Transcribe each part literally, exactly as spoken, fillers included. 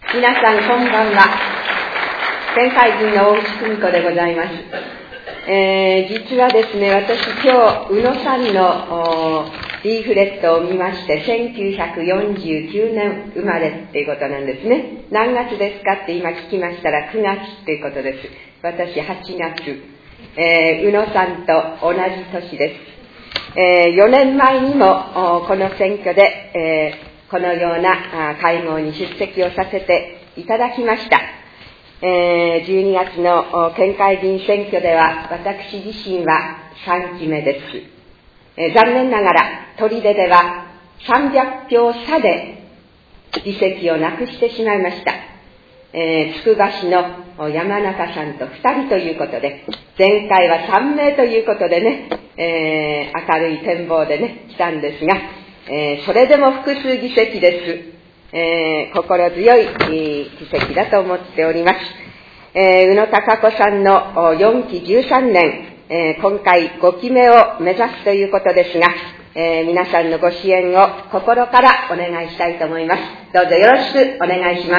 皆さんこんばんは。県会議員の大内久美子でございます。えー、実はですね、私今日宇野さんのリーフレットを見まして、せんきゅうひゃくよんじゅうきゅうねん生まれっていうことなんですね。何月ですかって今聞きましたらくがつっていうことです。私はちがつ、えー、宇野さんと同じ年です。えー、よねんまえにもこの選挙で、えーこのような会合に出席をさせていただきました。えー、じゅうにがつの県会議員選挙では私自身はさんきめです。えー、残念ながら取手ではさんびゃくひょう差で議席をなくしてしまいました。えー、つくば市の山中さんとふたりということで、前回はさんめいということでね、えー、明るい展望でね、来たんですが、えー、それでも複数議席です。えー、心強い、えー、議席だと思っております。えー、宇野貴子さんのよんきじゅうさんねん、えー、今回ごきめを目指すということですが、えー、皆さんのご支援を心からお願いしたいと思います。どうぞよろしくお願いします。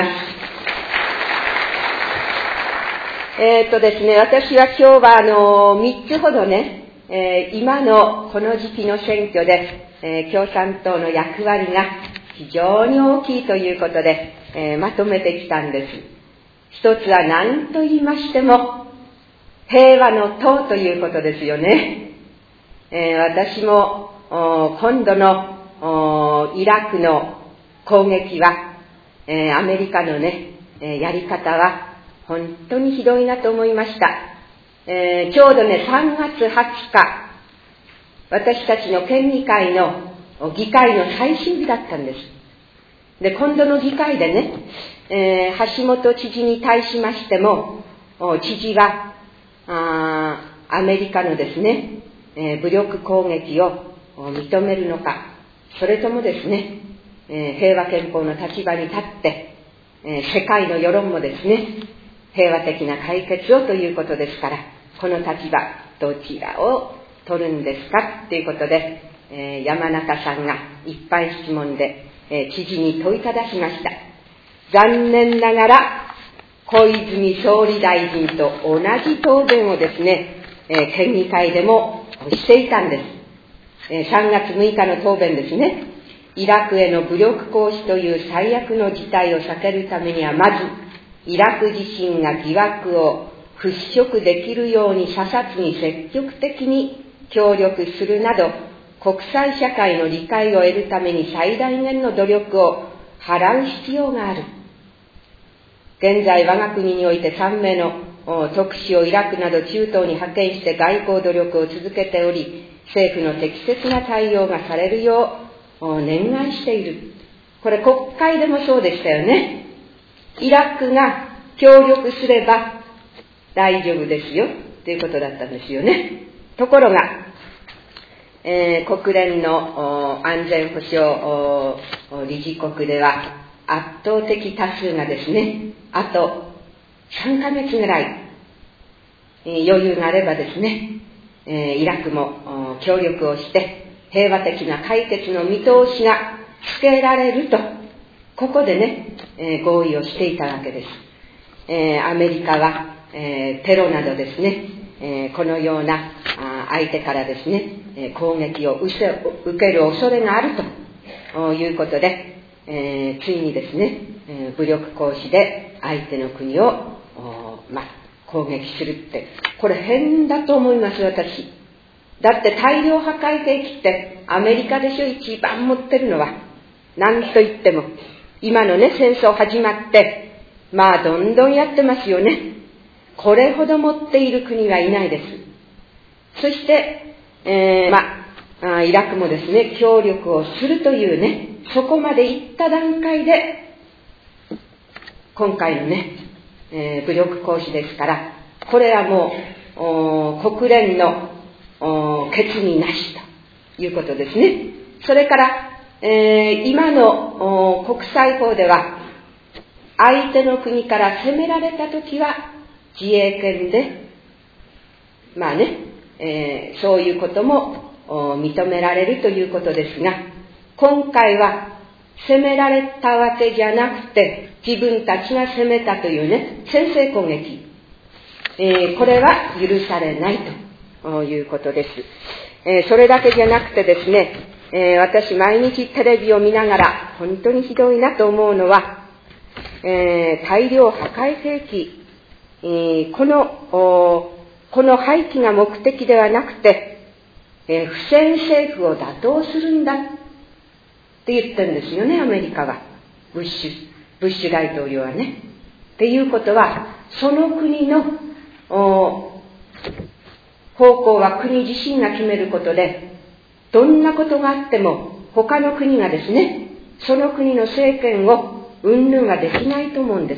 えー、っとですね、私は今日はあのみっつほどね、えー、今のこの時期の選挙で、えー、共産党の役割が非常に大きいということで、えー、まとめてきたんです。一つは何と言いましても平和の党ということですよね。えー、私も今度のイラクの攻撃は、えー、アメリカのね、えー、やり方は本当にひどいなと思いました。えー、ちょうどねさんがつはつか、私たちの県議会の議会の最終日だったんです。で、今度の議会でね、えー、橋本知事に対しましても、知事はあアメリカのですね、えー、武力攻撃を認めるのか、それともですね、えー、平和憲法の立場に立って、えー、世界の世論もですね、平和的な解決をということですから、この立場どちらを取るんですかということで、えー、山中さんが一般質問で、えー、知事に問いただしました。残念ながら小泉総理大臣と同じ答弁をですね、えー、県議会でもしていたんです。えー、さんがつむいかの答弁ですね。イラクへの武力行使という最悪の事態を避けるためには、まずイラク自身が疑惑を払拭できるように査察に積極的に協力するなど、国際社会の理解を得るために最大限の努力を払う必要がある。現在我が国においてさんめいの特使をイラクなど中東に派遣して外交努力を続けており、政府の適切な対応がされるよう念願している。これ国会でもそうでしたよね。イラクが協力すれば大丈夫ですよということだったんですよね。ところが、えー、国連の安全保障理事国では圧倒的多数がですね、あとさんかげつぐらい、えー、余裕があればですね、えー、イラクも協力をして平和的な解決の見通しがつけられると、ここでね、えー、合意をしていたわけです。えー、アメリカは、えー、テロなどですね、えー、このような相手からですね、えー、攻撃を受ける恐れがあるということで、えー、ついにですね、えー、武力行使で相手の国を、ま、攻撃するって、これ変だと思います、私。だって大量破壊兵器ってアメリカでしょ、一番持ってるのは。なんと言っても今のね、戦争始まってまあどんどんやってますよね。これほど持っている国はいないです。そして、えー、まあイラクもですね、協力をするというね、そこまでいった段階で今回のね、えー、武力行使ですから、これはもう国連の決議なしということですね。それから、えー、今の国際法では相手の国から攻められたときは自衛権でまあね、えー、そういうことも認められるということですが、今回は攻められたわけじゃなくて、自分たちが攻めたというね、先制攻撃、えー、これは許されないということです。えー、それだけじゃなくてですね、えー、私毎日テレビを見ながら本当にひどいなと思うのは、えー、大量破壊兵器、えー、このこの廃棄が目的ではなくて、えー、不戦政府を打倒するんだって言ってるんですよね、アメリカは。ブッシュ、ブッシュ大統領はね。っていうことは、その国の方向は国自身が決めることで、どんなことがあっても他の国がですね、その国の政権を云々ができないと思うんです。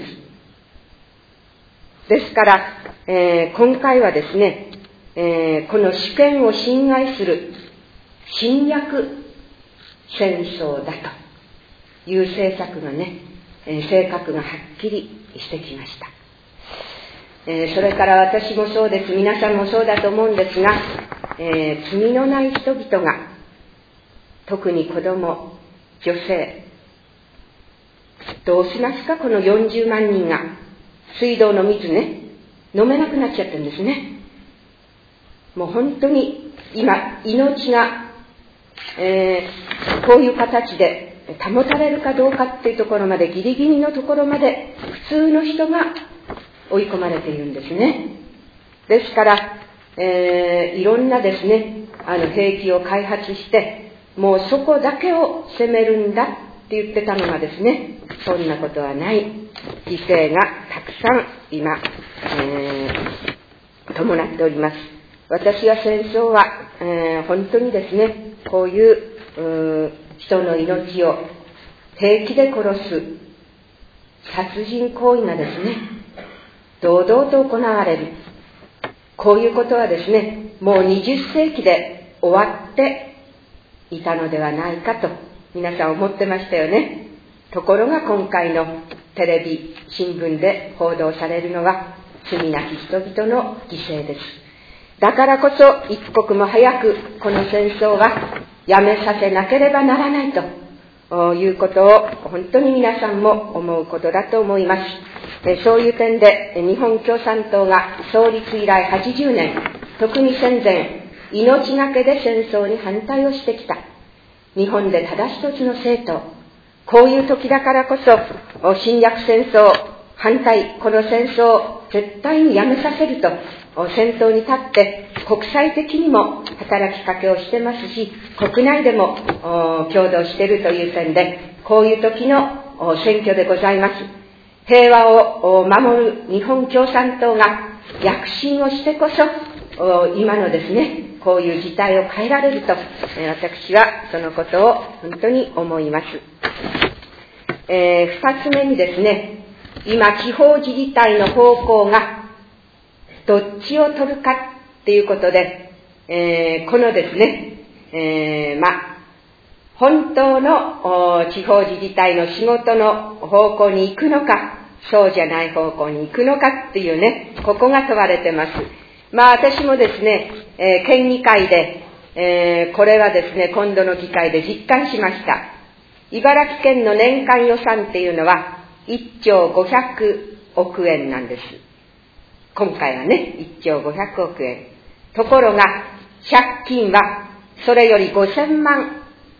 ですから、えー、今回はですね、えー、この主権を侵害する侵略戦争だという政策がね、えー、性格がはっきりしてきました。えー、それから私もそうです、皆さんもそうだと思うんですが、えー、罪のない人々が、特に子供、女性、どうしますか、このよんじゅうまんにんが水道の水ね、飲めなくなっちゃってるんですね。もう本当に今、命が、えー、こういう形で保たれるかどうかっていうところまで、ギリギリのところまで普通の人が追い込まれているんですね。ですから、えー、いろんなですね、あの兵器を開発して、もうそこだけを攻めるんだって言ってたのがですね、そんなことはない。犠牲がたくさん今、えー、伴っております。私は戦争は、えー、本当にですね、こういう、う人の命を平気で殺す殺人行為がですね、堂々と行われる。こういうことはですね、もうにじゅっせいきで終わっていたのではないかと皆さん思ってましたよね。ところが今回のテレビ、新聞で報道されるのは罪なき人々の犠牲です。だからこそ一刻も早くこの戦争はやめさせなければならないということを本当に皆さんも思うことだと思います。そういう点で日本共産党が創立以来はちじゅうねん、特に戦前、命がけで戦争に反対をしてきた日本でただ一つの政党、こういう時だからこそ侵略戦争反対、この戦争を絶対にやめさせると先頭に立って国際的にも働きかけをしてますし、国内でも共同しているという点で、こういう時の選挙でございます。平和を守る日本共産党が躍進をしてこそ今のですね、こういう事態を変えられると私はそのことを本当に思います。えー、二つ目にですね、今地方自治体の方向がどっちを取るかっていうことで、えー、このですね、えー、まあ本当の地方自治体の仕事の方向に行くのか、そうじゃない方向に行くのかっていうね、ここが問われてます。まあ私もですね、えー、県議会で、えー、これはですね、今度の議会で実感しました。茨城県の年間予算っていうのはいっちょうごひゃくおくえんなんです。今回はね、いっちょうごひゃくおくえん。ところが借金はそれよりごせんまん、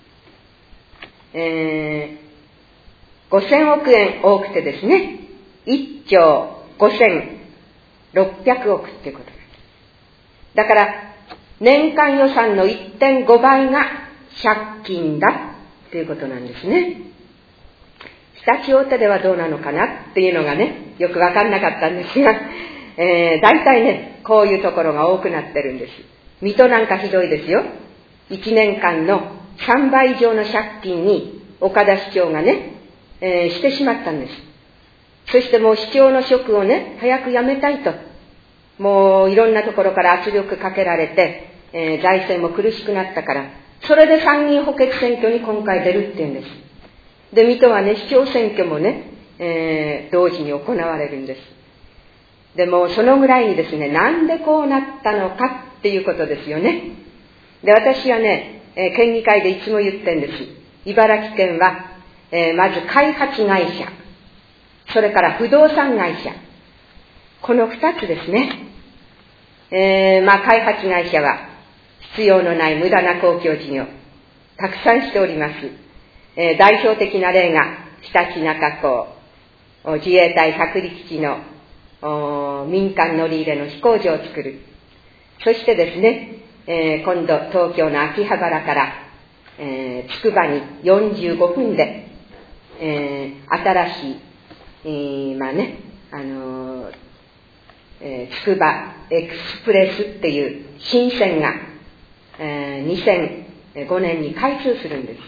えー、ごせんおくえん多くてですね、いっちょうごせんろっぴゃくおくっていうことです。だから年間予算の いってんごばいが借金だっていうことなんですね。常陸大手ではどうなのかなっていうのがね、よくわかんなかったんですが、えー、大体ね、こういうところが多くなってるんです。水戸なんかひどいですよ。いちねんかんのさんばい以上の借金に岡田市長がね、えー、してしまったんです。そしてもう市長の職をね、早く辞めたいと、もういろんなところから圧力かけられて、えー、財政も苦しくなったから、それで参議院補欠選挙に今回出るっていうんです。で、水戸はね、市長選挙もね、えー、同時に行われるんです。でもそのぐらいにですね、なんでこうなったのかっていうことですよね。で、私はね、えー、県議会でいつも言ってるんです。茨城県はえー、まず開発会社、それから不動産会社、この二つですね。えー、まあ開発会社は必要のない無駄な公共事業たくさんしております。えー、代表的な例がひたちなか港、自衛隊百里基地の民間乗り入れの飛行場を作る。そしてですね、えー、今度東京の秋葉原から、えー、つくばによんじゅうごふんで、えー、新しい、えー、まあね、あのーえー、つくばエクスプレスっていう新線が、えー、にせんごねんに開通するんです。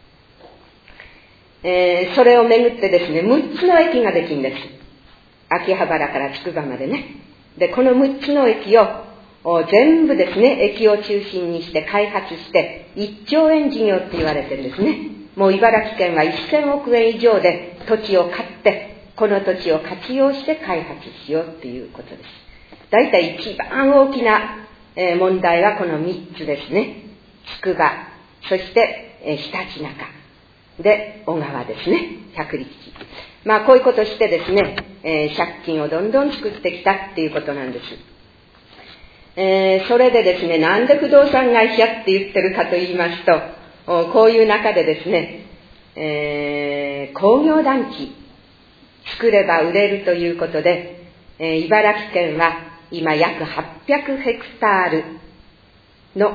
えー、それをめぐってですね、むっつの駅ができるんです。秋葉原からつくばまでね。で、このむっつの駅を全部ですね、駅を中心にして開発していっちょうえん事業って言われてるんですね。もう茨城県はせんおくえん以上で土地を買って、この土地を活用して開発しようっていうことです。だいたい一番大きな問題はこのみっつですね。つくば、そしてひたちなか。で、小川ですね。百里基地。まあ、こういうことをしてですね、えー、借金をどんどん作ってきたっていうことなんです。えー、それでですね、なんで不動産会社って言ってるかと言いますと、こういう中でですね、えー、工業団地、作れば売れるということで、えー、茨城県は今約はっぴゃくヘクタールの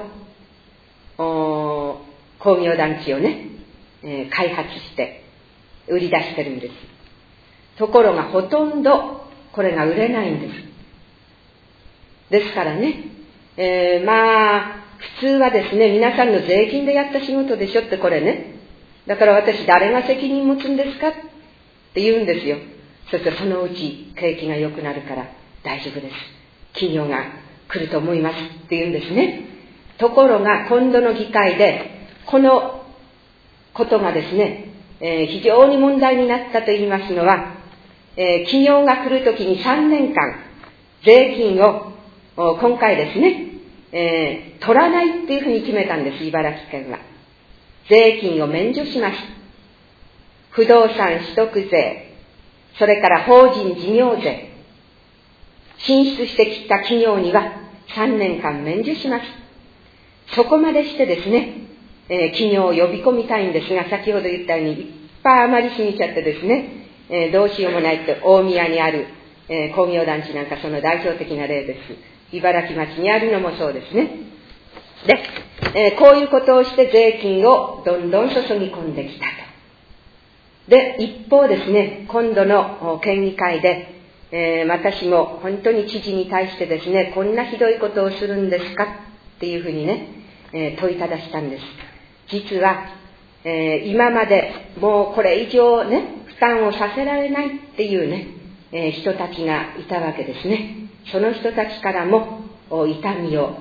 工業団地をね、えー、開発して売り出してるんです。ところがほとんどこれが売れないんです。ですからね、えー、まあ普通はですね、皆さんの税金でやった仕事でしょってこれね。だから私誰が責任持つんですかって言うんですよ。そしてそのうち景気が良くなるから大丈夫です。企業が来ると思いますって言うんですね。ところが今度の議会でこのことがですね、えー、非常に問題になったと言いますのは、えー、企業が来るときにさんねんかん税金を今回ですね、えー、取らないっていうふうに決めたんです。茨城県は税金を免除します。不動産取得税、それから法人事業税、進出してきた企業にはさんねんかん免除します。そこまでしてですね、えー、企業を呼び込みたいんですが、先ほど言ったようにいっぱい余りすぎちゃってですね、えー、どうしようもないって大宮にある、えー、工業団地なんかその代表的な例です。茨城町にあるのもそうですね。で、えー、こういうことをして税金をどんどん注ぎ込んできたと。で、一方ですね、今度の県議会で、えー、私も本当に知事に対してですね、こんなひどいことをするんですかっていうふうにね、えー、問いただしたんです。実は、えー、今までもうこれ以上ね、負担をさせられないっていうね、えー、人たちがいたわけですね。その人たちからも痛みを、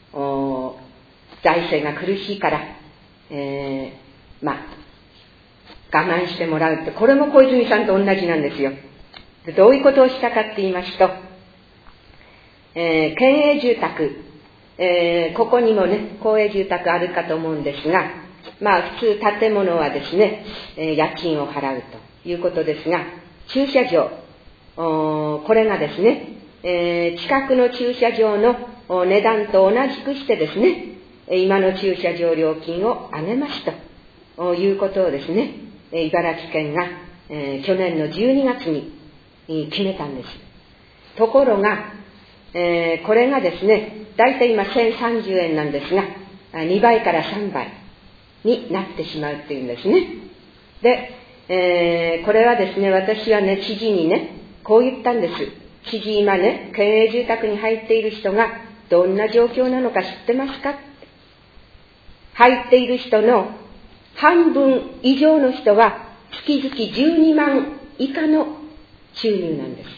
財政が苦しいから、えー、まあ我慢してもらうって、これも小泉さんと同じなんですよ。でどういうことをしたかって言いますと、えー、県営住宅、えー、ここにもね公営住宅あるかと思うんですが、まあ普通建物はですね、えー、家賃を払うということですが、駐車場、これがですね、えー、近くの駐車場の値段と同じくしてですね、今の駐車場料金を上げますということをですね、茨城県が、えー、去年のじゅうにがつに決めたんです。ところが、えー、これがですね、だいたい今せんさんじゅうえんなんですが、にばいからさんばいになってしまうっていうんですね。で、えー、これはですね、私はね、知事にね、こう言ったんです。知事、今ね、県営住宅に入っている人がどんな状況なのか知ってますか？入っている人の半分以上の人は月々じゅうにまん以下の収入なんです。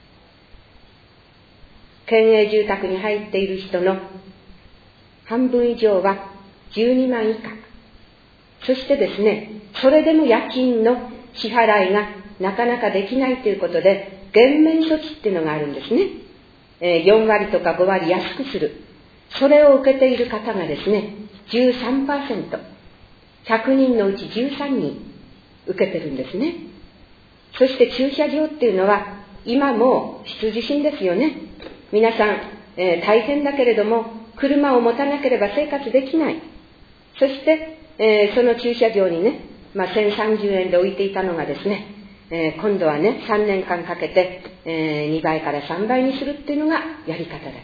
県営住宅に入っている人の半分以上はじゅうにまん以下。そしてですね、それでも家賃の支払いがなかなかできないということで、減免措置っていうのがあるんですね。えー、よんわりとかごわり安くする。それを受けている方がですね、じゅうさんパーセント。ひゃくにんのうちじゅうさんにん。 受けてるんですね。そして駐車場っていうのは今も必需品ですよね。皆さん、えー、大変だけれども車を持たなければ生活できない。そして、えー、その駐車場にね、まあ、せんさんじゅうえんで置いていたのがですね、えー、今度はねさんねんかんかけて、えー、にばいからさんばいにするっていうのがやり方だったんです。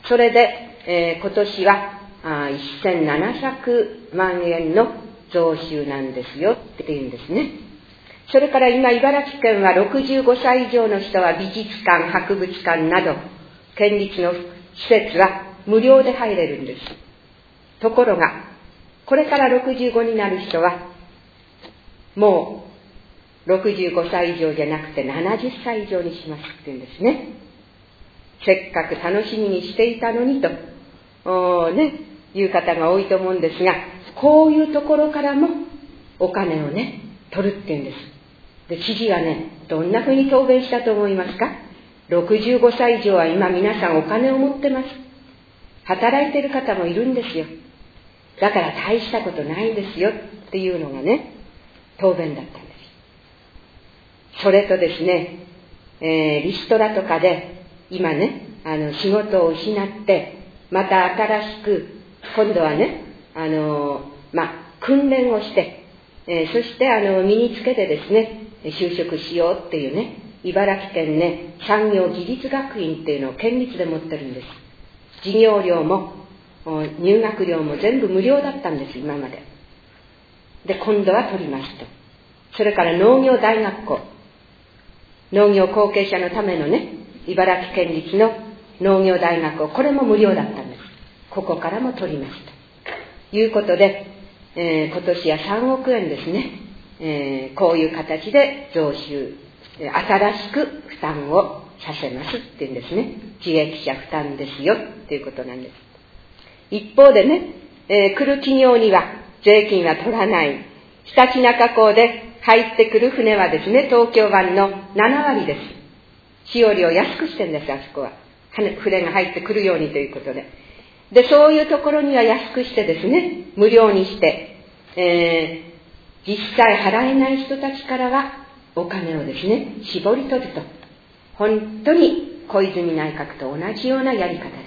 それで、えー、今年はあせんななひゃくまんえんの増収なんですよっていうんですね。それから今茨城県はろくじゅうごさい以上の人は美術館、博物館など県立の施設は無料で入れるんです。ところがこれからろくじゅうごになる人はもうろくじゅうごさい以上じゃなくてななじゅっさい以上にしますって言うんですね。せっかく楽しみにしていたのにとお、ね、いう方が多いと思うんですが、こういうところからもお金をね取るって言うんです。で、知事はねどんなふうに答弁したと思いますか？ろくじゅうごさい以上は今皆さんお金を持ってます。働いてる方もいるんですよ。だから大したことないんですよっていうのがね答弁だったんです。それとですね、えー、リストラとかで今ねあの仕事を失ってまた新しく今度はねあの、まあ、訓練をして、えー、そしてあの身につけてですね就職しようっていうね、茨城県ね産業技術学院っていうのを県立で持ってるんです。授業料も入学料も全部無料だったんです今まで。で今度は取りますと。それから農業大学校、農業後継者のためのね茨城県立の農業大学校、これも無料だったんです。ここからも取りますということで、えー、今年はさんおくえんですね、えー、こういう形で増収、新しく負担をさせますっていうんですね。自益者負担ですよっていうことなんです。一方でね、えー、来る企業には税金は取らない。ひたちなか港で入ってくる船はですね、東京湾のななわりです。使用料を安くしてるんです、あそこは。船が入ってくるようにということで。で、そういうところには安くしてですね、無料にして、えー、実際払えない人たちからはお金をですね、絞り取ると。本当に小泉内閣と同じようなやり方です。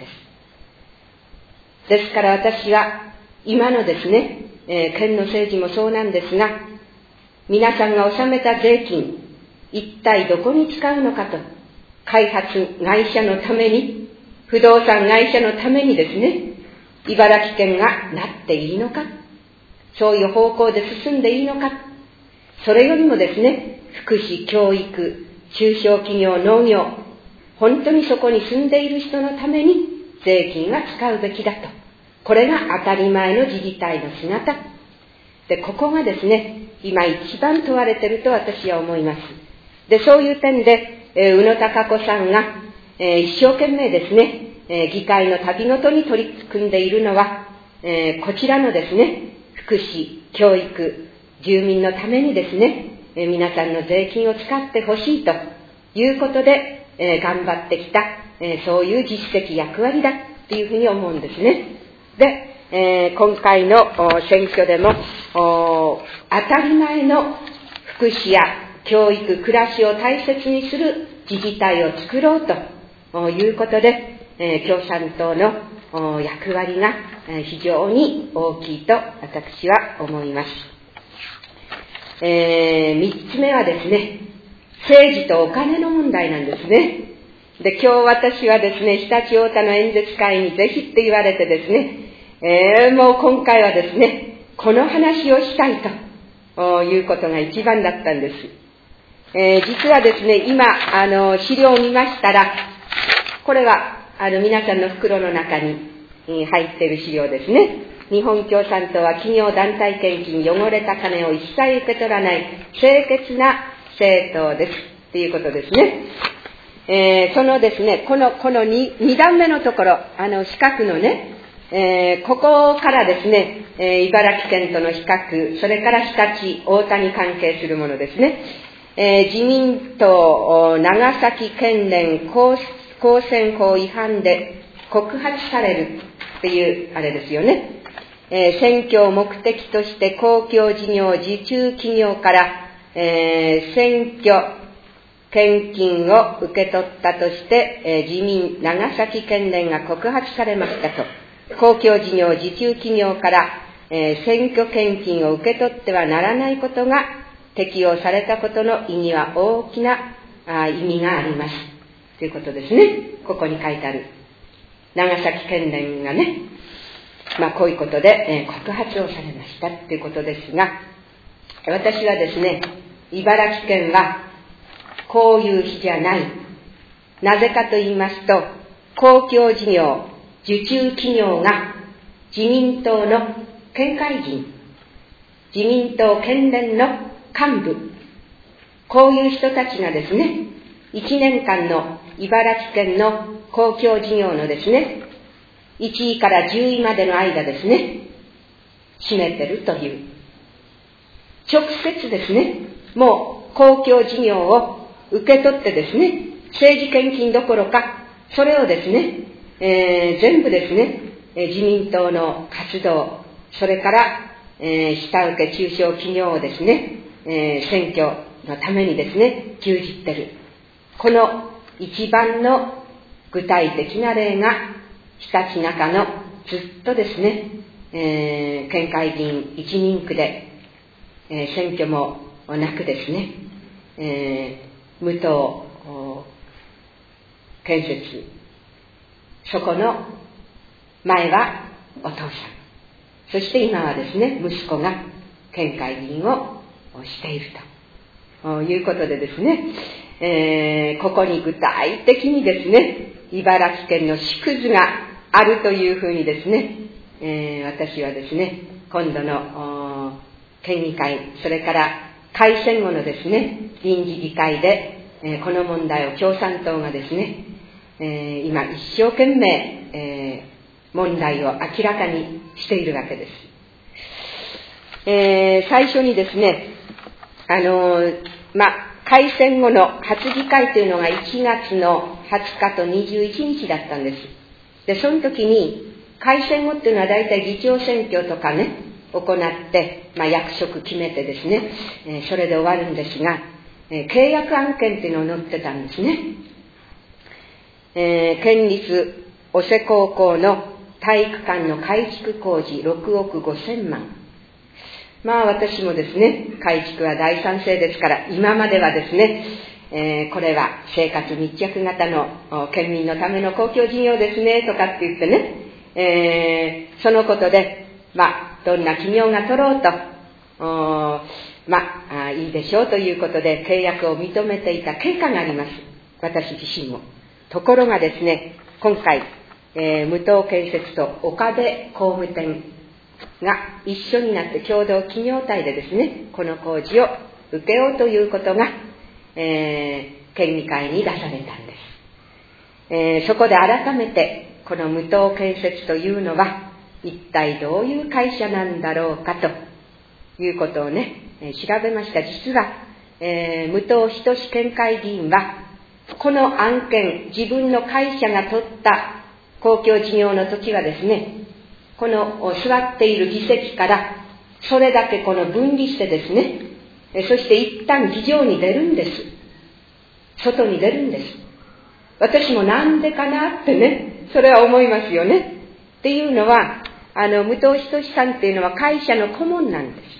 ですから私は今のですね、えー、県の政治もそうなんですが、皆さんが納めた税金、一体どこに使うのかと、開発会社のために、不動産会社のためにですね、茨城県がなっていいのか、そういう方向で進んでいいのか、それよりもですね、福祉、教育、中小企業、農業、本当にそこに住んでいる人のために税金は使うべきだと。これが当たり前の自治体の姿。で、ここがですね、今一番問われていると私は思います。で、そういう点で、えー、宇野貴子さんが、えー、一生懸命ですね、えー、議会の旅ごとに取り組んでいるのは、えー、こちらのですね、福祉、教育、住民のためにですね、えー、皆さんの税金を使ってほしいということで、えー、頑張ってきた、えー、そういう実績役割だっていうふうに思うんですね。で、えー、今回の選挙でも当たり前の福祉や教育、暮らしを大切にする自治体を作ろうということで、えー、共産党の役割が非常に大きいと私は思います。えー、三つ目はですね、政治とお金の問題なんですね。で、今日私はですね、常陸太田の演説会にぜひって言われてですね、えー、もう今回はですね、この話をしたいということが一番だったんです。えー、実はですね、今、あの、資料を見ましたら、これは、あの、皆さんの袋の中に入っている資料ですね。日本共産党は企業団体献金、汚れた金を一切受け取らない清潔な政党です。っていうことですね。えー、そのですね、この、この 2, 2段目のところ、あの、四角のね、えー、ここからですね、えー、茨城県との比較、それから日立、太田に関係するものですね。えー、自民党長崎県連公選法違反で告発されるっていうあれですよね。 えー、選挙を目的として公共事業受注企業から、えー、選挙献金を受け取ったとして、えー、自民長崎県連が告発されましたと。公共事業受注企業から、えー、選挙献金を受け取ってはならないことが適用されたことの意義は大きなあ意味がありますということですね。ここに書いてある長崎県連がね、まあこういうことで、えー、告発をされましたということですが、私はですね、茨城県はこういう日じゃない。なぜかと言いますと、公共事業受注企業が自民党の県会議員、自民党県連の幹部、こういう人たちがですね、いちねんかんの茨城県の公共事業のですね、いちいからじゅういまでの間ですね、占めてるという。直接ですね、もう公共事業を受け取ってですね、政治献金どころか、それをですね、えー、全部ですね、自民党の活動、それから、えー、下請け中小企業をですね、えー、選挙のためにですね、牛耳ってる。この一番の具体的な例が、ひたちなかのずっとですね、えー、県会議員一人区で、えー、選挙もなくですね、えー、武藤建設、そこの前はお父さん、そして今はですね、息子が県会議員をしているということでですね、えー、ここに具体的にですね、茨城県の縮図があるというふうにですね、えー、私はですね、今度の県議会、それから改選後のですね、臨時議会で、えー、この問題を共産党がですね、えー、今一生懸命、えー、問題を明らかにしているわけです。えー、最初にですね、あのー、まあ、改選後の初議会というのがいちがつのはつかとにじゅういちにちだったんです。で、その時に、改選後っていうのは大体議長選挙とかね、行って、まあ、役職決めてですね、えー、それで終わるんですが、えー、契約案件っていうのを載ってたんですね。えー、県立尾瀬高校の体育館の改築工事ろくおくごせんまん。まあ私もですね、改築は大賛成ですから、今まではですね、えー、これは生活密着型の県民のための公共事業ですね、とかって言ってね、えー、そのことで、まあ、どんな企業が取ろうと、まああ、いいでしょうということで契約を認めていた経過があります。私自身も。ところがですね、今回、えー、武藤建設と岡部工務店が一緒になって共同企業体でですね、この工事を請けようということが、えー、県議会に出されたんです。えー、そこで改めてこの武藤建設というのは一体どういう会社なんだろうかということをね、えー、調べました。実は、えー、武藤仁県会議員はこの案件、自分の会社が取った公共事業の時はですね、この座っている議席からそれだけこの分離してですね、そして一旦議場に出るんです。外に出るんです。私もなんでかなってね、それは思いますよね。っていうのは、あの、武藤仁さんっていうのは会社の顧問なんです。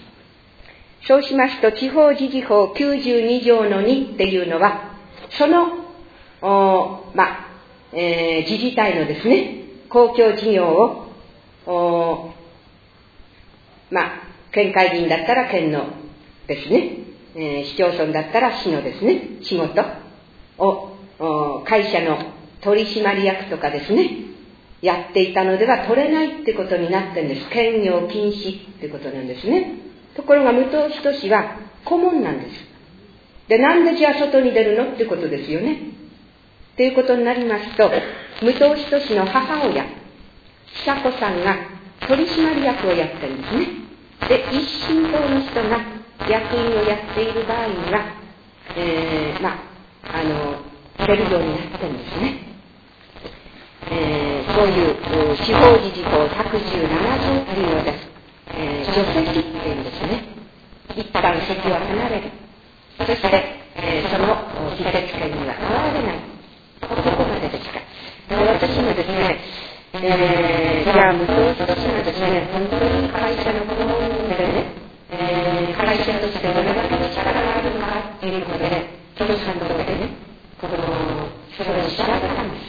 そうしますと、地方自治法きゅうじゅうにじょうのにっていうのは、その、おまあ、えー、自治体のですね、公共事業を、おまあ、県会議員だったら県のですね、えー、市町村だったら市のですね、仕事を、会社の取締役とかですね、やっていたのでは取れないってことになってるんです。兼業禁止ってことなんですね。ところが武藤仁は顧問なんです。で、なんでじゃあ外に出るのってことですよね。っていうことになりますと、武藤仁の母親、久子さんが取締役をやってるんですね。で、一心党の人が役員をやっている場合には、えー、まあ、あの、出るようになってるんですね。えー、 そういう司法事事項ひゃくじゅうなな条っていうのです、えー、除籍っていうんですね。一旦席を離れる。そして、えー、その議決権には変わられない。ここまでですか。私もですね、えー、じゃあ無党派としてはですね、本当に会社のこのでね、えー、会社としてどれだけの力があるのかっていうことで、共産党でね、このそれを調べたんです。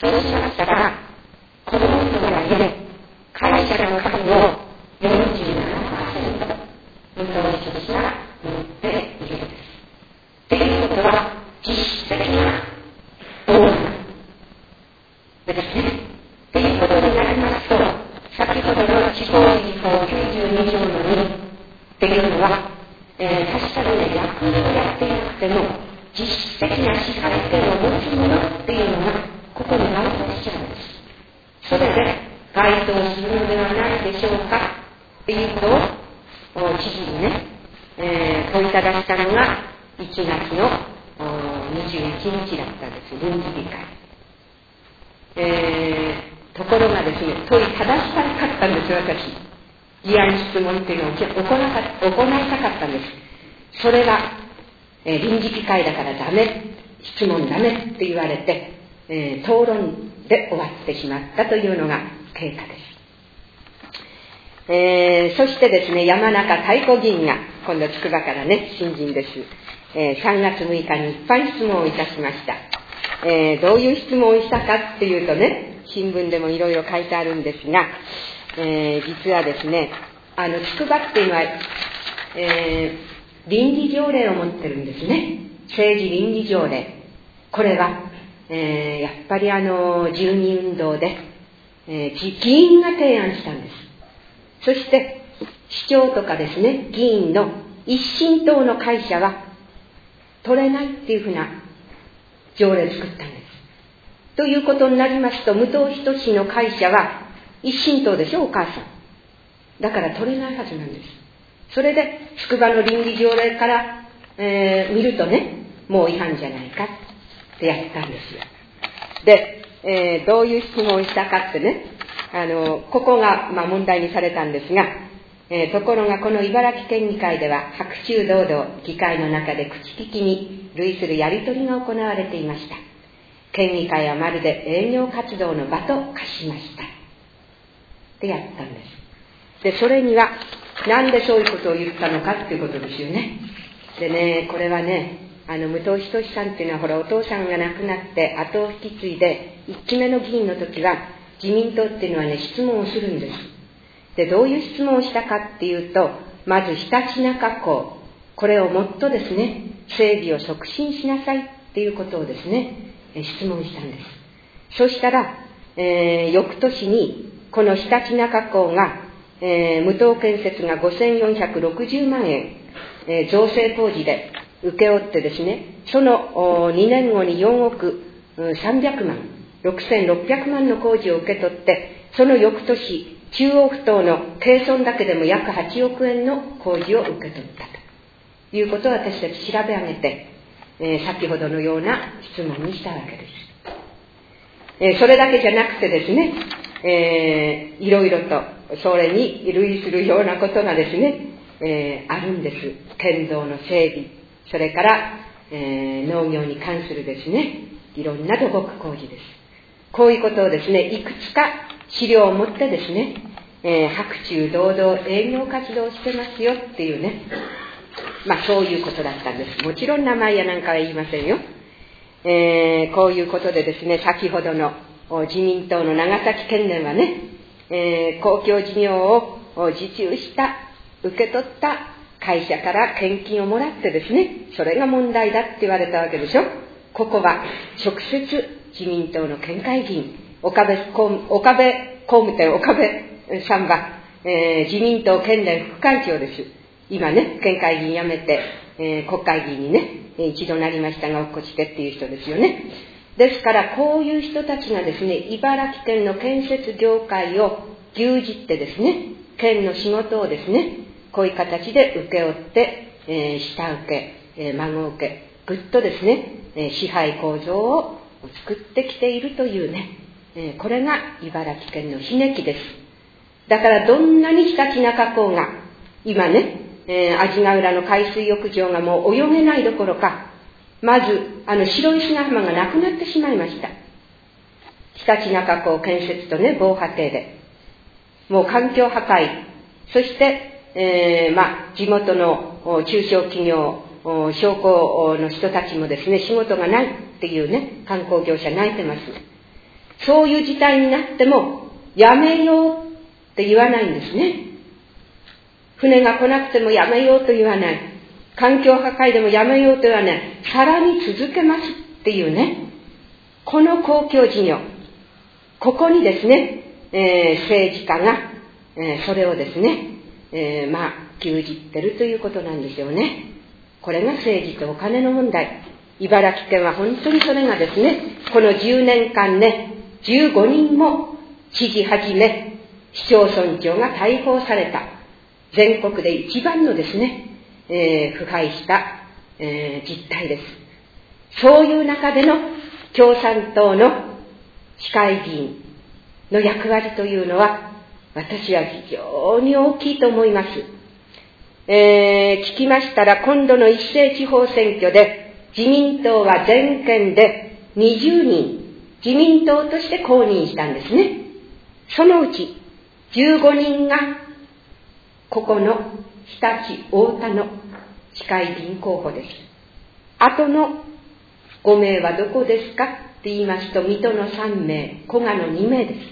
そうしましたら、この人がね、会社の数をよんじゅうななパーセント、無党派としては持っているんです。っていうことは、実質的などうなのでですね。っていうことになりますと、先ほどの地方事項きゅうじゅうに条のにっていうのは、えー、確かにね、役員をやっていなくても、実質的な支配権を持つものっていうのが、ここに該当しちゃうんです。それで、該当するのではないでしょうかっていうことを、知事にね、えー、問いただしたのが、いちがつのにじゅういちにちだったんです、臨時議会。えー、ところがですね、問いただしたかったんです、私。議案質問っていうのを行いたかったんです。それが、えー、臨時議会だからダメ、質問ダメって言われて、えー、討論で終わってしまったというのが経過です。えー、そしてですね、山中太鼓議員が、今度筑波からね、新人です。えー、さんがつむいかに一般質問をいたしました。えー、どういう質問をしたかっていうとね、新聞でもいろいろ書いてあるんですが、えー、実はですね、あの筑波っていうのは、えー、倫理条例を持ってるんですね。政治倫理条例。これは、えー、やっぱりあの住民運動で、えー、議員が提案したんです。そして市長とかですね、議員の一審等の会社は取れないっていうふうな条例を作ったんです。ということになりますと、無党派都市の会社は一審党でしょ、お母さん。だから取れないはずなんです。それで筑波の倫理条例から、えー、見るとね、もう違反じゃないかってやったんですよ。で、えー、どういう質問をしたかってね、あのここが、まあ、問題にされたんですが、えー、ところがこの茨城県議会では白昼堂々議会の中で口利きに類するやり取りが行われていました。県議会はまるで営業活動の場と化しましたってやったんです。で、それにはなんでそういうことを言ったのかっていうことですよね。でね、これはね、あの武藤仁さんっていうのはほら、お父さんが亡くなって後を引き継いでいっきめの議員の時は自民党っていうのはね、質問をするんです。で、どういう質問をしたかっていうと、まずひたちなか港、これをもっとですね、整備を促進しなさいっていうことをですね、質問したんです。そしたら、えー、翌年にこのひたちなか港が、えー、無党建設がごせんよんひゃくろくじゅうまんえん、えー、造成工事で請け負ってですね、そのにねんごによんおくさんびゃくまん、ろくせんろっぴゃくまんの工事を受け取って、その翌年、中央府島の計村だけでも約はちおくえんの工事を受け取ったということを私たち調べ上げて、えー、先ほどのような質問にしたわけです。えー、それだけじゃなくてですね、えー、いろいろとそれに類するようなことがですね、えー、あるんです。県道の整備、それから、えー、農業に関するですね、いろんな土木工事です。こういうことをですね、いくつか資料を持ってですね、えー、白昼堂々営業活動をしてますよっていうね、まあそういうことだったんです。もちろん名前やなんかは言いませんよ。えー、こういうことでですね、先ほどの自民党の長崎県連はね、えー、公共事業を受注した、受け取った会社から献金をもらってですね、それが問題だって言われたわけでしょ。ここは直接自民党の県会議員、岡部公務、岡部公務店岡部さんは、えー、自民党県連副会長です。今ね、県会議員辞めて、えー、国会議員にね、一度なりましたが、落っこちてっていう人ですよね。ですから、こういう人たちがですね、茨城県の建設業界を牛耳ってですね、県の仕事をですね、こういう形で請け負って、えー、下請け、えー、孫請け、ぐっとですね、えー、支配構造を作ってきているというね、 えー、これが茨城県の悲劇です。だからどんなにひたちなか港が今ね、えー、阿字ヶ浦の海水浴場がもう泳げないどころか、まずあの白い砂浜がなくなってしまいました。ひたちなか港建設とね、防波堤でもう環境破壊、そして、えー、まあ地元の中小企業、商工の人たちもですね、仕事がないっていうね、観光業者泣いてます。そういう事態になってもやめようって言わないんですね。船が来なくてもやめようと言わない。環境破壊でもやめようと言わない。さらに続けますっていうね、この公共事業、ここにですね、えー、政治家が、えー、それをですね、えー、まあ牛耳ってるということなんでしょうね。これが政治とお金の問題。茨城県は本当にそれがですね、このじゅうねんかんね、じゅうごにんも知事はじめ市町村長が逮捕された全国で一番のですね、えー、腐敗した、えー、実態です。そういう中での共産党の市会議員の役割というのは、私は非常に大きいと思います。えー、聞きましたら、今度の一斉地方選挙で自民党は全県でにじゅうにん自民党として公認したんですね。そのうちじゅうごにんがここの日立太田の市会議員候補です。あとのごめいはどこですかって言いますと、水戸のさんめい、古賀のにめいです。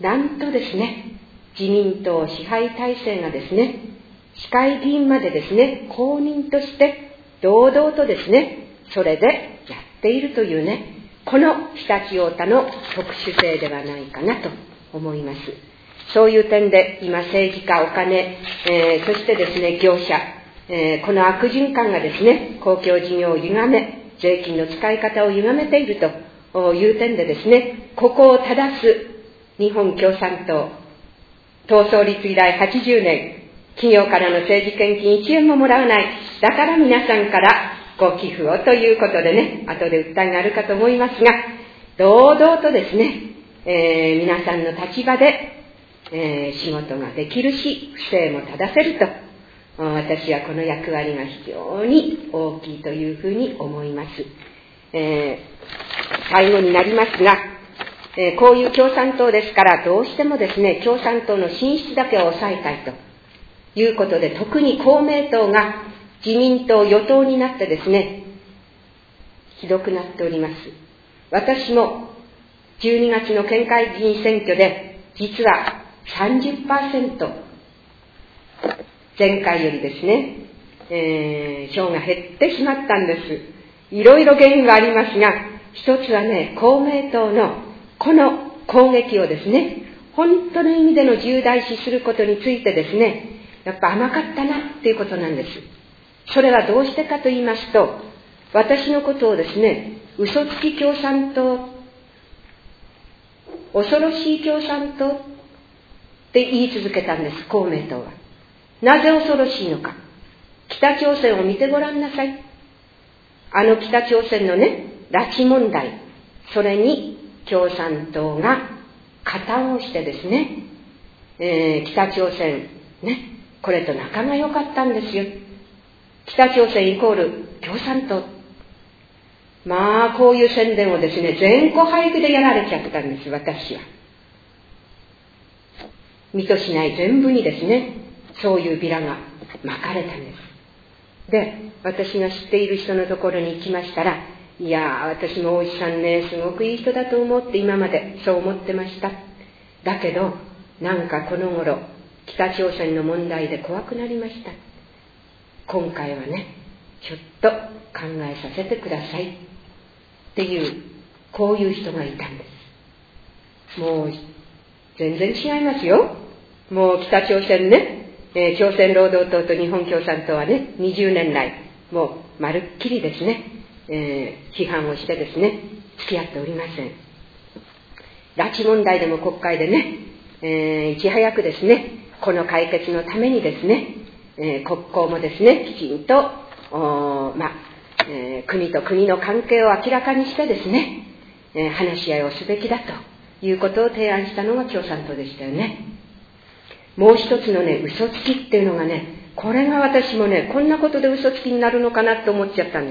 なんとですね、自民党支配体制がですね、市会議員までですね、公認として堂々とですね、それでやっているというね、この常陸太田の特殊性ではないかなと思います。そういう点で今政治家、お金、えー、そしてですね業者、えー、この悪循環がですね公共事業を歪め、税金の使い方を歪めているという点でですね、ここを正す日本共産党党創立以来はちじゅうねん、企業からの政治献金いちえんももらわない、だから皆さんからご寄付をということでね、後で訴えがあるかと思いますが、堂々とですね、えー、皆さんの立場で、えー、仕事ができるし、不正も正せると、私はこの役割が非常に大きいというふうに思います。えー、最後になりますが、えー、こういう共産党ですから、どうしてもですね、共産党の進出だけを抑えたいということで、特に公明党が自民党与党になってですね、ひどくなっております。私もじゅうにがつの県会議員選挙で実は さんじゅっパーセント 前回よりですね、えー、票が減ってしまったんです。いろいろ原因はありますが、一つはね、公明党のこの攻撃をですね、本当の意味での重大視することについてですね、やっぱ甘かったなっていうことなんです。それはどうしてかと言いますと、私のことをですね、嘘つき共産党、恐ろしい共産党って言い続けたんです、公明党は。なぜ恐ろしいのか。北朝鮮を見てごらんなさい。あの北朝鮮のね、拉致問題、それに共産党が加担をしてですね、えー、北朝鮮ね、これと仲が良かったんですよ。北朝鮮イコール共産党。まあこういう宣伝をですね、全個配布でやられちゃったんです、私は。水戸市内全部にですね、そういうビラが巻かれたんです。で、私が知っている人のところに行きましたら、いや私も大石さんね、すごくいい人だと思って今までそう思ってました。だけどなんかこの頃北朝鮮の問題で怖くなりました。今回はね、ちょっと考えさせてくださいっていう、こういう人がいたんです。もう全然違いますよ。もう北朝鮮ね、えー、朝鮮労働党と日本共産党はね、にじゅうねん来もうまるっきりですね、えー、批判をしてですね、付き合っておりません。拉致問題でも国会でね、えー、いち早くですね、この解決のためにですね、えー、国交もですね、きちんと、まあえー、国と国の関係を明らかにしてですね、 えー、話し合いをすべきだということを提案したのが共産党でしたよね。もう一つのね、嘘つきっていうのがね、これが私もね、こんなことで嘘つきになるのかなと思っちゃったんです。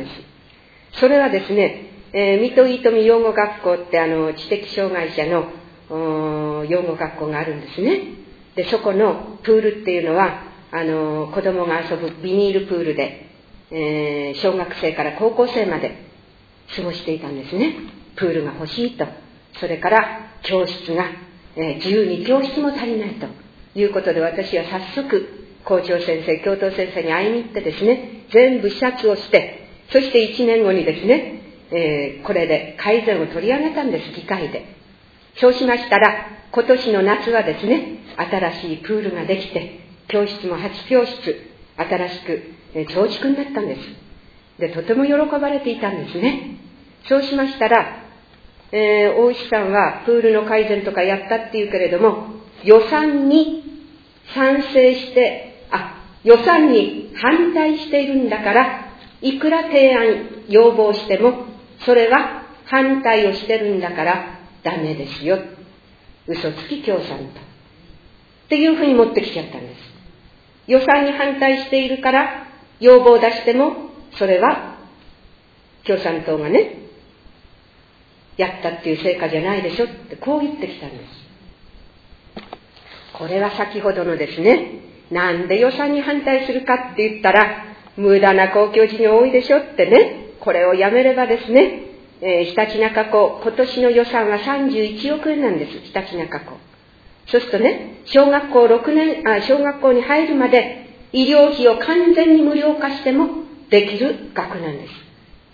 それはですね、えー、水戸飯富養護学校ってあの知的障害者の養護学校があるんですね。で、そこのプールっていうのはあの子供が遊ぶビニールプールで、えー、小学生から高校生まで過ごしていたんですね。プールが欲しいと、それから教室が、えー、じゅうに教室も足りないということで、私は早速校長先生、教頭先生に会いに行ってですね、全部視察をして、そしていちねんごにですね、えー、これで改善を取り上げたんです、議会で。そうしましたら、今年の夏はですね、新しいプールができて、教室もはち教室新しく、えー、増築になったんです。で、とても喜ばれていたんですね。そうしましたら、えー、大石さんはプールの改善とかやったっていうけれども、予算に賛成して、あ、予算に反対しているんだから、いくら提案、要望しても、それは反対をしてるんだからダメですよ。嘘つき共産党。っていうふうに持ってきちゃったんです。予算に反対しているから、要望を出しても、それは共産党がね、やったっていう成果じゃないでしょってこう言ってきたんです。これは先ほどのですね、なんで予算に反対するかって言ったら、無駄な公共事業多いでしょってね、これをやめればですね、えー、ひたちなか湖、今年の予算はさんじゅういちおくえんなんです、ひたちなか湖。そうするとね、小学校ろくねん、あ、小学校に入るまで医療費を完全に無料化してもできる額なんです。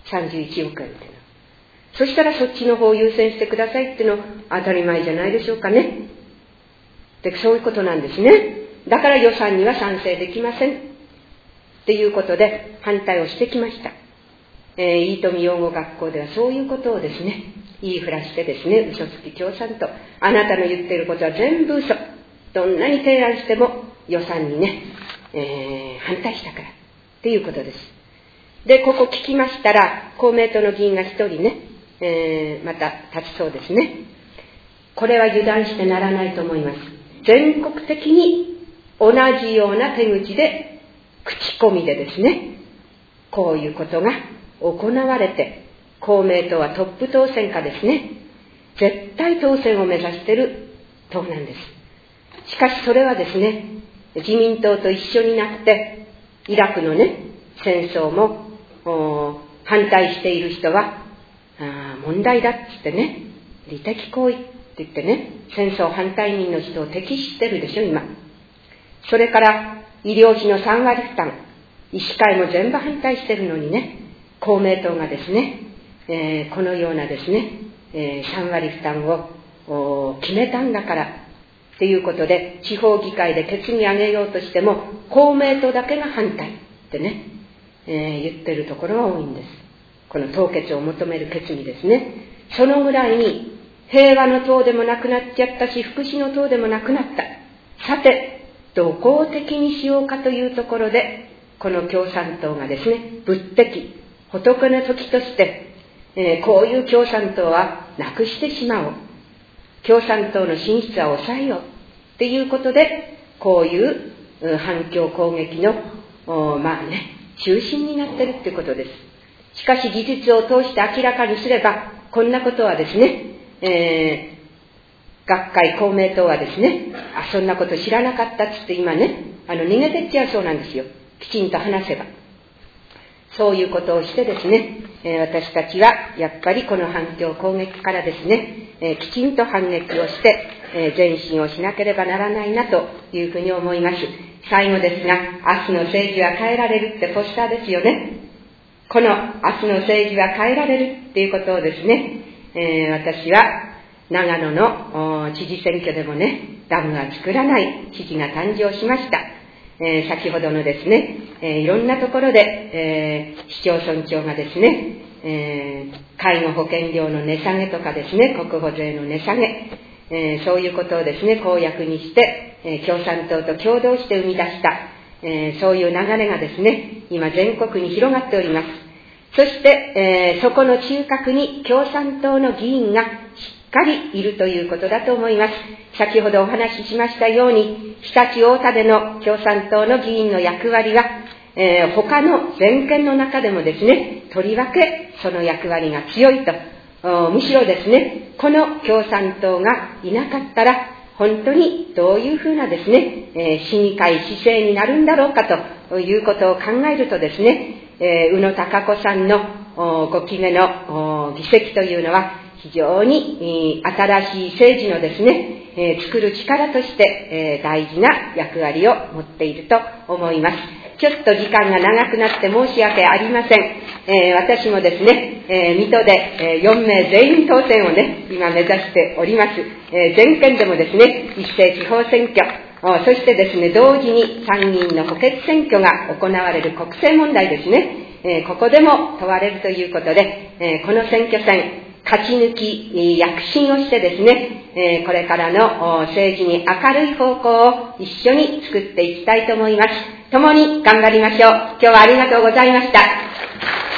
さんじゅういちおくえんっていうのは。そしたらそっちの方を優先してくださいっていうの当たり前じゃないでしょうかね。で、そういうことなんですね。だから予算には賛成できませんっていうことで反対をしてきました。えー、飯富養護学校ではそういうことをですね、言いふらしてですね、嘘つき共産党、あなたの言っていることは全部嘘。どんなに提案しても予算にね、えー、反対したからっていうことです。で、ここ聞きましたら、公明党の議員が一人ね、えー、また立ちそうですね。これは油断してならないと思います。全国的に同じような手口で、口コミでですね、こういうことが行われて、公明党はトップ当選かですね、絶対当選を目指している党なんです。しかしそれはですね、自民党と一緒になって、イラクのね、戦争も反対している人は、あ問題だって言ってね、利敵行為って言ってね、戦争反対人の人を敵視してるでしょ、今。それから医療費のさんわり負担、医師会も全部反対してるのにね、公明党がですね、えー、このようなですね、えー、さんわり負担を決めたんだからっていうことで、地方議会で決議上げようとしても、公明党だけが反対ってね、えー、言ってるところが多いんです。この凍結を求める決議ですね。そのぐらいに平和の党でもなくなっちゃったし、福祉の党でもなくなった。さて、どこを敵にしようかというところで、この共産党がですね、仏敵、仏の時として、えー、こういう共産党はなくしてしまおう。共産党の進出は抑えよう。っていうことで、こういう反共攻撃の、まあね、中心になっているということです。しかし技術を通して明らかにすれば、こんなことはですね、えー、学会公明党はですね、あ、そんなこと知らなかったっつって今ね、あの逃げてっちゃうそうなんですよ。きちんと話せば。そういうことをしてですね、えー、私たちはやっぱりこの反共攻撃からですね、えー、きちんと反撃をして、えー、前進をしなければならないなというふうに思います。最後ですが、明日の政治は変えられるってポスターですよね。この明日の政治は変えられるっていうことをですね、えー、私は長野の知事選挙でもね、ダムは作らない知事が誕生しました。えー、先ほどのですね、えー、いろんなところで、えー、市町村長がですね、えー、介護保険料の値下げとかですね、国保税の値下げ、えー、そういうことをですね、公約にして、えー、共産党と共同して生み出した、えー、そういう流れがですね、今全国に広がっております。 そして、えー、そこの中核に共産党の議員がしっかりいるということだと思います。先ほどお話ししましたように、常陸太田での共産党の議員の役割は、えー、他の全権の中でもですね、とりわけその役割が強いと、むしろですね、この共産党がいなかったら、本当にどういうふうなですね、えー、市議会市政になるんだろうかということを考えるとですね、えー、宇野孝子さんのごきめの議席というのは非常に、えー、新しい政治のですね、えー、作る力として、えー、大事な役割を持っていると思います。ちょっと時間が長くなって申し訳ありません。えー、私もですね、えー、水戸で、えー、よんめい全員当選をね、今目指しております。えー、全県でもですね、一斉地方選挙、そしてですね、同時に参議院の補欠選挙が行われる国政問題ですね、えー、ここでも問われるということで、えー、この選挙戦、勝ち抜き、躍進をしてですね、えー、これからの政治に明るい方向を一緒に作っていきたいと思います。共に頑張りましょう。今日はありがとうございました。